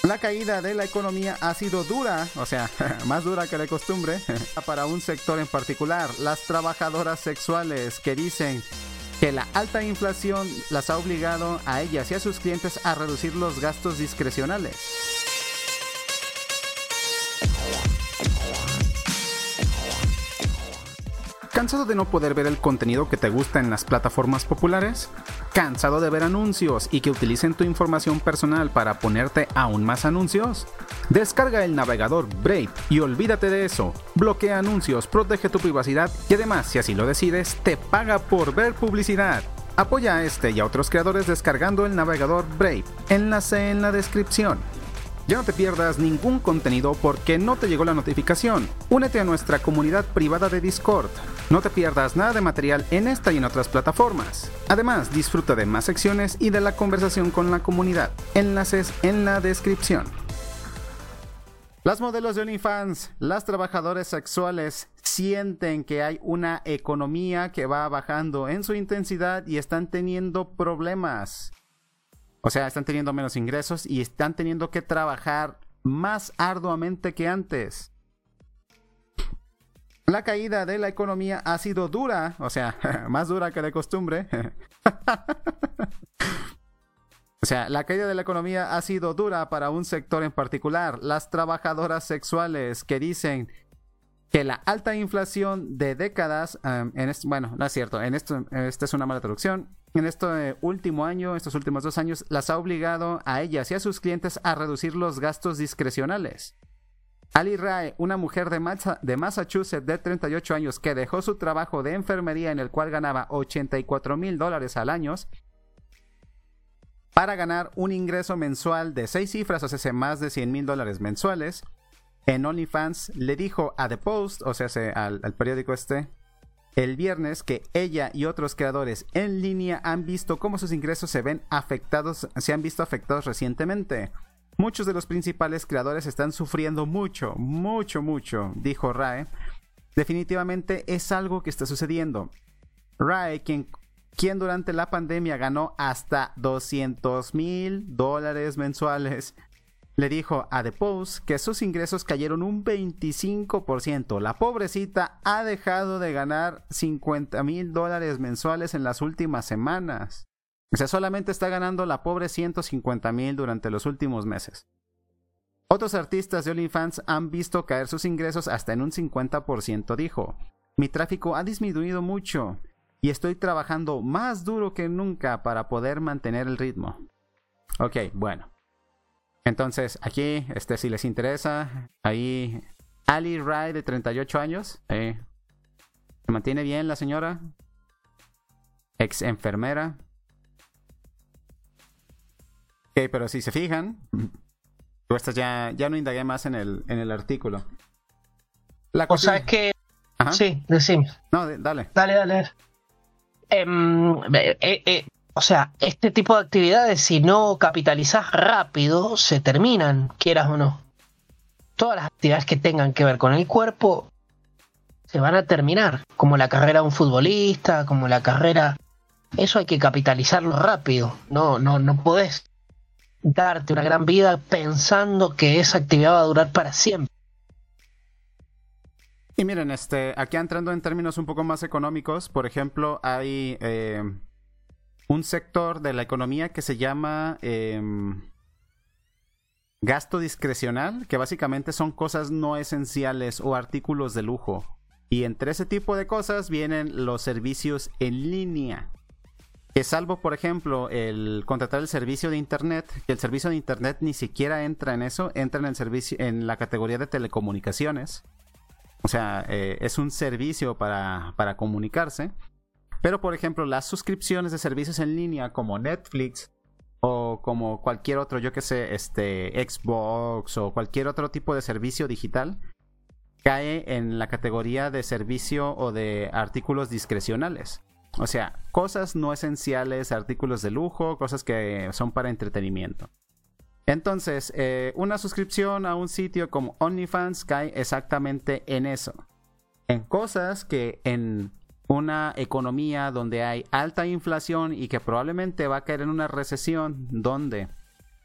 La caída de la economía ha sido dura, o sea, más dura que de costumbre, para un sector en particular, las trabajadoras sexuales, que dicen que la alta inflación las ha obligado a ellas y a sus clientes a reducir los gastos discrecionales. ¿Cansado de no poder ver el contenido que te gusta en las plataformas populares? ¿Cansado de ver anuncios y que utilicen tu información personal para ponerte aún más anuncios? Descarga el navegador Brave y olvídate de eso. Bloquea anuncios, protege tu privacidad y además, si así lo decides, te paga por ver publicidad. Apoya a este y a otros creadores descargando el navegador Brave. Enlace en la descripción. Ya no te pierdas ningún contenido porque no te llegó la notificación. Únete a nuestra comunidad privada de Discord. No te pierdas nada de material en esta y en otras plataformas. Además, disfruta de más secciones y de la conversación con la comunidad. Enlaces en la descripción. Las modelos de OnlyFans, las trabajadoras sexuales, sienten que hay una economía que va bajando en su intensidad y están teniendo problemas. O sea, están teniendo menos ingresos y están teniendo que trabajar más arduamente que antes. La caída de la economía ha sido dura, o sea, más dura que de costumbre. O sea, la caída de la economía ha sido dura para un sector en particular, las trabajadoras sexuales, que dicen que la alta inflación de décadas, bueno, no es cierto, esta es una mala traducción. En este último año, estos últimos 2 años, las ha obligado a ellas y a sus clientes a reducir los gastos discrecionales. Ali Rae, una mujer de Massachusetts de 38 años que dejó su trabajo de enfermería en el cual ganaba $84,000 al año para ganar un ingreso mensual de 6 cifras, o sea, más de $100,000 mensuales, en OnlyFans, le dijo a The Post, o sea, al periódico el viernes, que ella y otros creadores en línea han visto cómo sus ingresos se han visto afectados recientemente. Muchos de los principales creadores están sufriendo mucho, dijo Rae. Definitivamente es algo que está sucediendo. Rae, quien durante la pandemia ganó hasta $200,000 mensuales, le dijo a The Post que sus ingresos cayeron un 25%. La pobrecita ha dejado de ganar $50,000 mensuales en las últimas semanas. O sea, solamente está ganando la pobre $150,000 durante los últimos meses. Otros artistas de OnlyFans han visto caer sus ingresos hasta en un 50%, dijo. Mi tráfico ha disminuido mucho y estoy trabajando más duro que nunca para poder mantener el ritmo. Ok, bueno. Entonces, aquí, si les interesa, ahí Ali Rae, de 38 años, se mantiene bien la señora, ex enfermera. Ok, pero si se fijan, ya no indagué más en el artículo. La cosa, o sea, es que... Ajá. Sí, decime. No, dale. Dale. O sea, este tipo de actividades, si no capitalizas rápido, se terminan, quieras o no. Todas las actividades que tengan que ver con el cuerpo se van a terminar, como la carrera de un futbolista, como la carrera... Eso hay que capitalizarlo rápido. No podés darte una gran vida pensando que esa actividad va a durar para siempre. Y miren, aquí entrando en términos un poco más económicos, por ejemplo, hay un sector de la economía que se llama gasto discrecional, que básicamente son cosas no esenciales o artículos de lujo. Y entre ese tipo de cosas vienen los servicios en línea. Que salvo, por ejemplo, el contratar el servicio de internet, que el servicio de internet ni siquiera entra en eso, entra en la categoría de telecomunicaciones. O sea, es un servicio para comunicarse. Pero, por ejemplo, las suscripciones de servicios en línea como Netflix o como cualquier otro, yo que sé, Xbox o cualquier otro tipo de servicio digital, cae en la categoría de servicio o de artículos discrecionales. O sea, cosas no esenciales, artículos de lujo, cosas que son para entretenimiento. Entonces, una suscripción a un sitio como OnlyFans cae exactamente en eso. En cosas que en una economía donde hay alta inflación y que probablemente va a caer en una recesión, donde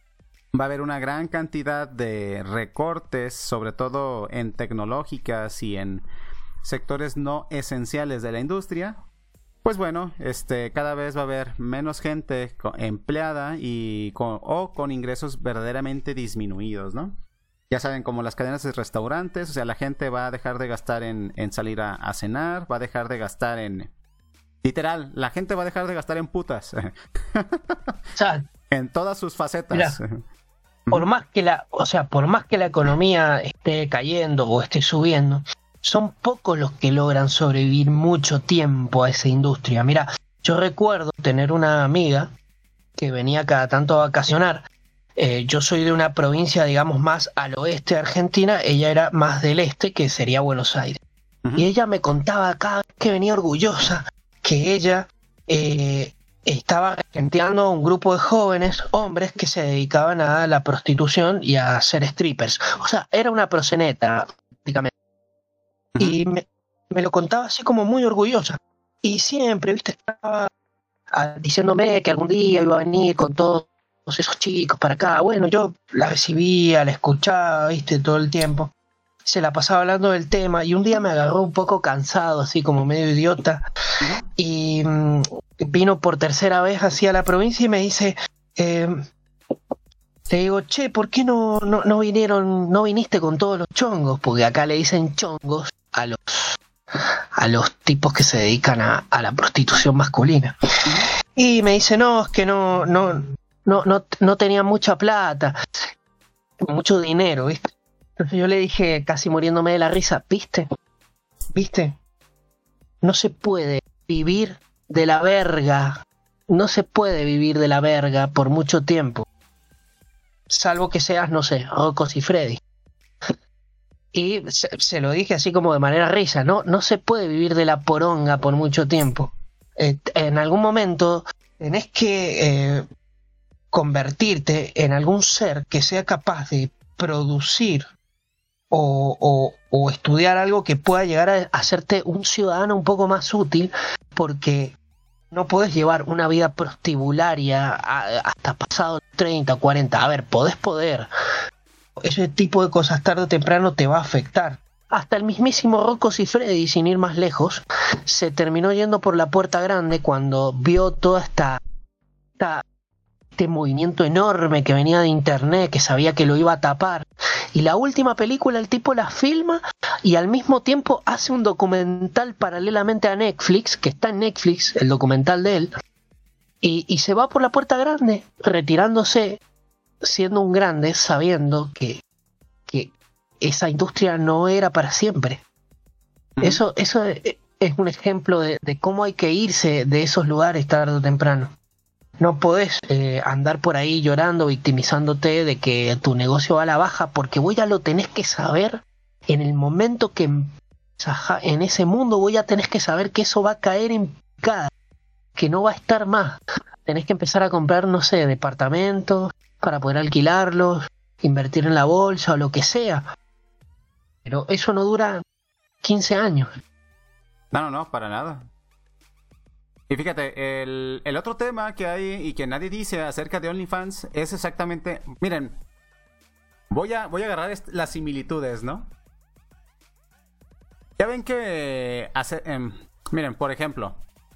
va a haber una gran cantidad de recortes, sobre todo en tecnológicas y en sectores no esenciales de la industria. Pues bueno, cada vez va a haber menos gente empleada y con ingresos verdaderamente disminuidos, ¿no? Ya saben, como las cadenas de restaurantes, o sea, la gente va a dejar de gastar en salir a cenar, va a dejar de gastar en... Literal, la gente va a dejar de gastar en putas. O sea, en todas sus facetas. Mira, por más que la economía esté cayendo o esté subiendo, son pocos los que logran sobrevivir mucho tiempo a esa industria. Mira, yo recuerdo tener una amiga que venía cada tanto a vacacionar. Yo soy de una provincia, digamos, más al oeste de Argentina. Ella era más del este, que sería Buenos Aires. Y ella me contaba cada vez que venía orgullosa que ella estaba regenteando a un grupo de jóvenes, hombres, que se dedicaban a la prostitución y a ser strippers. O sea, era una proxeneta, prácticamente. Y me lo contaba así como muy orgullosa. Y siempre, viste, estaba diciéndome que algún día iba a venir con todos esos chicos para acá. Bueno, yo la recibía, la escuchaba, viste, todo el tiempo. Se la pasaba hablando del tema y un día me agarró un poco cansado, así como medio idiota. Y vino por tercera vez hacia la provincia y me dice... Le digo, che, ¿por qué no viniste con todos los chongos? Porque acá le dicen chongos a los tipos que se dedican a la prostitución masculina. Y me dice, no, es que no tenía mucha plata, mucho dinero, ¿viste? Entonces yo le dije, casi muriéndome de la risa, ¿viste? No se puede vivir de la verga. No se puede vivir de la verga por mucho tiempo. Salvo que seas, no sé, Rocco Siffredi. Y se lo dije así como de manera risa, no se puede vivir de la poronga por mucho tiempo. En algún momento tenés que convertirte en algún ser que sea capaz de producir o estudiar algo que pueda llegar a hacerte un ciudadano un poco más útil, porque no podés llevar una vida prostibularia hasta pasado 30 o 40. A ver, poder. Ese tipo de cosas tarde o temprano te va a afectar. Hasta el mismísimo Rocco Siffredi, sin ir más lejos, se terminó yendo por la puerta grande cuando vio toda este movimiento enorme que venía de internet, que sabía que lo iba a tapar. Y la última película el tipo la filma y al mismo tiempo hace un documental paralelamente a Netflix, que está en Netflix, el documental de él, y se va por la puerta grande, retirándose, siendo un grande, sabiendo que esa industria no era para siempre. Eso es un ejemplo de cómo hay que irse de esos lugares tarde o temprano. No podés andar por ahí llorando, victimizándote de que tu negocio va a la baja, porque vos ya lo tenés que saber en el momento que en ese mundo vos ya tenés que saber que eso va a caer en picada, que no va a estar más. Tenés que empezar a comprar, no sé, departamentos para poder alquilarlos, invertir en la bolsa o lo que sea. Pero eso no dura 15 años. No, para nada. Y fíjate, el otro tema que hay y que nadie dice acerca de OnlyFans es exactamente... Miren, voy a agarrar las similitudes, ¿no? Ya ven que... miren, por ejemplo,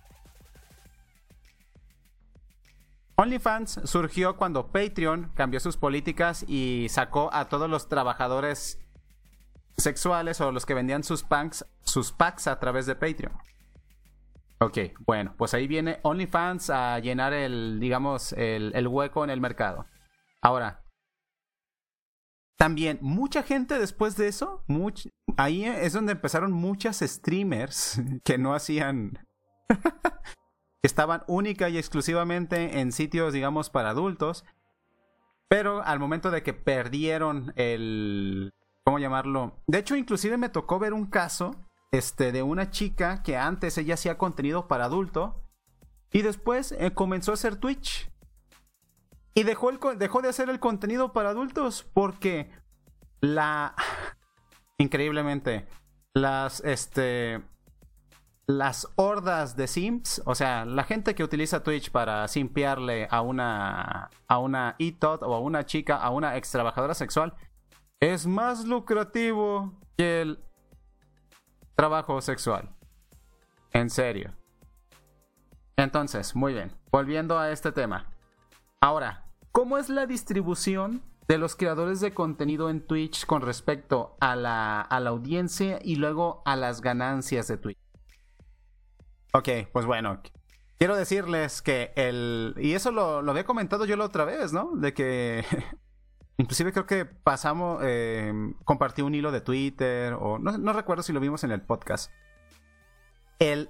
OnlyFans surgió cuando Patreon cambió sus políticas y sacó a todos los trabajadores sexuales o los que vendían sus packs a través de Patreon. Ok, bueno, pues ahí viene OnlyFans a llenar el hueco en el mercado. Ahora, también mucha gente después de eso, ahí es donde empezaron muchas streamers que no hacían... que estaban única y exclusivamente en sitios, digamos, para adultos, pero al momento de que perdieron ¿cómo llamarlo? De hecho, inclusive me tocó ver un caso de una chica que antes ella hacía contenido para adulto y después comenzó a hacer Twitch y dejó de hacer el contenido para adultos porque increíblemente las las hordas de simps, o sea, la gente que utiliza Twitch para simpearle a una ETOT o a una chica, a una ex trabajadora sexual, es más lucrativo que el trabajo sexual. En serio. Entonces, muy bien, volviendo a este tema. Ahora, ¿cómo es la distribución de los creadores de contenido en Twitch con respecto a la audiencia y luego a las ganancias de Twitch? Ok, pues bueno, quiero decirles que y eso lo había comentado yo la otra vez, ¿no? De que inclusive creo que compartí un hilo de Twitter, o no recuerdo si lo vimos en el podcast. El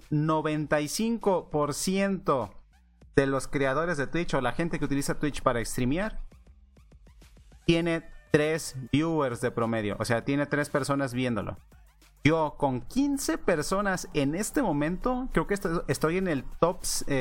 95% de los creadores de Twitch o la gente que utiliza Twitch para streamear tiene 3 viewers de promedio, o sea, tiene 3 personas viéndolo. Yo con 15 personas en este momento, creo que estoy en el top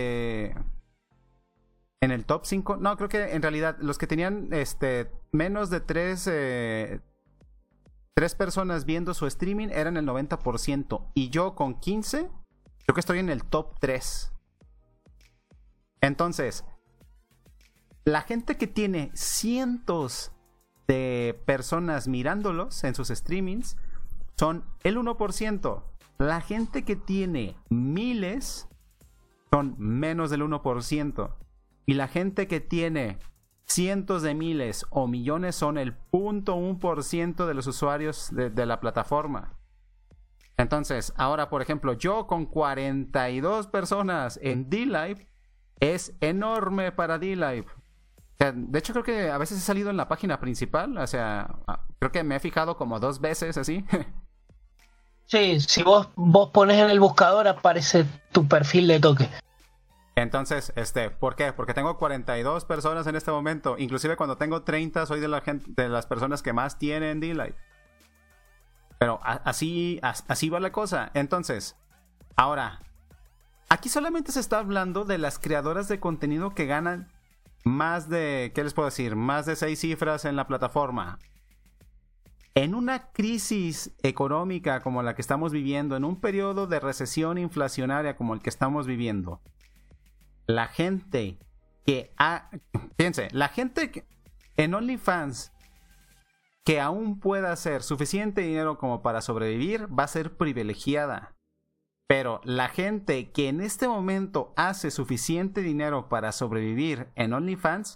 5. No, creo que en realidad los que tenían menos de 3 personas viendo su streaming eran el 90%. Y yo con 15, creo que estoy en el top 3. Entonces, la gente que tiene cientos de personas mirándolos en sus streamings son el 1%. La gente que tiene miles son menos del 1%. Y la gente que tiene cientos de miles o millones son el 0.1% de los usuarios de la plataforma. Entonces, ahora, por ejemplo, yo con 42 personas en DLive es enorme para DLive. O sea, de hecho, creo que a veces he salido en la página principal. O sea, creo que me he fijado como 2 veces así. Sí, si vos pones en el buscador aparece tu perfil de toque. Entonces, ¿por qué? Porque tengo 42 personas en este momento. Inclusive cuando tengo 30 soy de las personas que más tienen DLive. Pero así va la cosa. Entonces, ahora, aquí solamente se está hablando de las creadoras de contenido que ganan más de, ¿qué les puedo decir? Más de 6 cifras en la plataforma. En una crisis económica como la que estamos viviendo, en un periodo de recesión inflacionaria como el que estamos viviendo, la gente fíjense, la gente en OnlyFans que aún pueda hacer suficiente dinero como para sobrevivir va a ser privilegiada. Pero la gente que en este momento hace suficiente dinero para sobrevivir en OnlyFans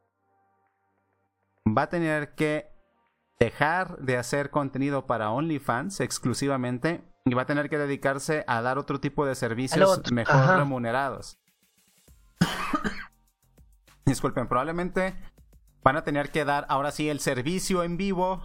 va a tener que dejar de hacer contenido para OnlyFans exclusivamente y va a tener que dedicarse a dar otro tipo de servicios mejor remunerados. Disculpen, probablemente van a tener que dar ahora sí el servicio en vivo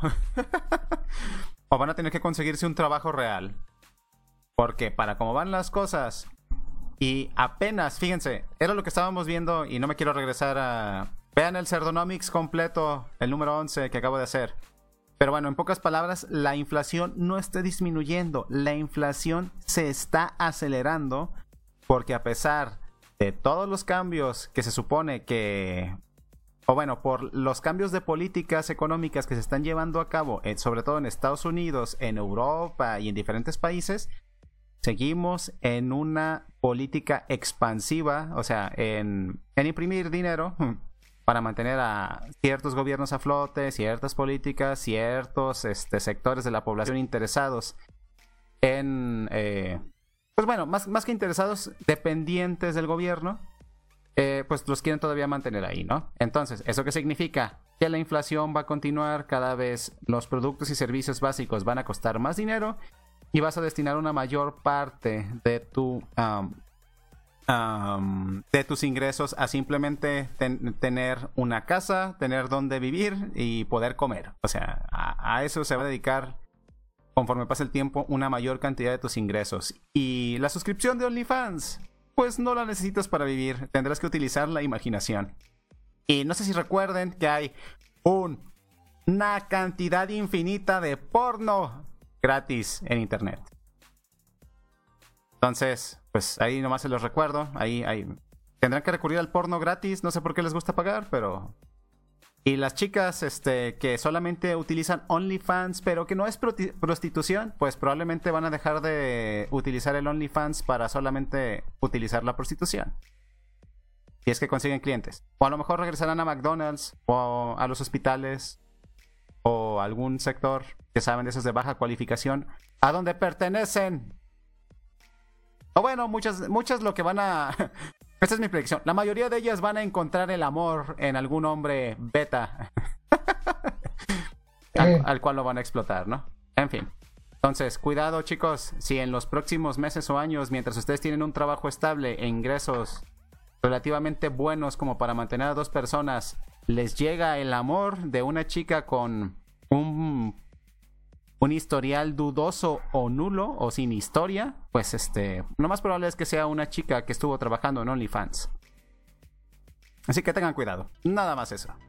o van a tener que conseguirse un trabajo real. Porque para cómo van las cosas y apenas, fíjense, era lo que estábamos viendo y no me quiero regresar a... Vean el Cerdonomics completo, el número 11 que acabo de hacer. Pero bueno, en pocas palabras, la inflación no está disminuyendo. La inflación se está acelerando porque a pesar de todos los cambios que se supone que... O bueno, por los cambios de políticas económicas que se están llevando a cabo, sobre todo en Estados Unidos, en Europa y en diferentes países, seguimos en una política expansiva, o sea, en imprimir dinero para mantener a ciertos gobiernos a flote, ciertas políticas, ciertos sectores de la población interesados en, pues bueno, más que interesados, dependientes del gobierno, pues los quieren todavía mantener ahí, ¿no? Entonces, ¿eso qué significa? Que la inflación va a continuar, cada vez los productos y servicios básicos van a costar más dinero y vas a destinar una mayor parte de tus ingresos a simplemente tener una casa, tener donde vivir y poder comer. O sea, a eso se va a dedicar, conforme pasa el tiempo, una mayor cantidad de tus ingresos. Y la suscripción de OnlyFans, pues no la necesitas para vivir, tendrás que utilizar la imaginación. Y no sé si recuerden que hay una cantidad infinita de porno gratis en internet. Entonces, pues ahí nomás se los recuerdo. Ahí tendrán que recurrir al porno gratis. No sé por qué les gusta pagar, pero Y las chicas que solamente utilizan OnlyFans, pero que no es prostitución, pues probablemente van a dejar de utilizar el OnlyFans para solamente utilizar la prostitución. Si es que consiguen clientes. O a lo mejor regresarán a McDonald's o a los hospitales o algún sector que saben de esos de baja cualificación a donde pertenecen. O bueno, muchas lo que van a... Esta es mi predicción. La mayoría de ellas van a encontrar el amor en algún hombre beta al cual lo van a explotar, ¿no? En fin. Entonces, cuidado, chicos. Si en los próximos meses o años, mientras ustedes tienen un trabajo estable e ingresos relativamente buenos como para mantener a 2 personas, les llega el amor de una chica con un historial dudoso o nulo o sin historia, pues lo más probable es que sea una chica que estuvo trabajando en OnlyFans. Así que tengan cuidado. Nada más eso.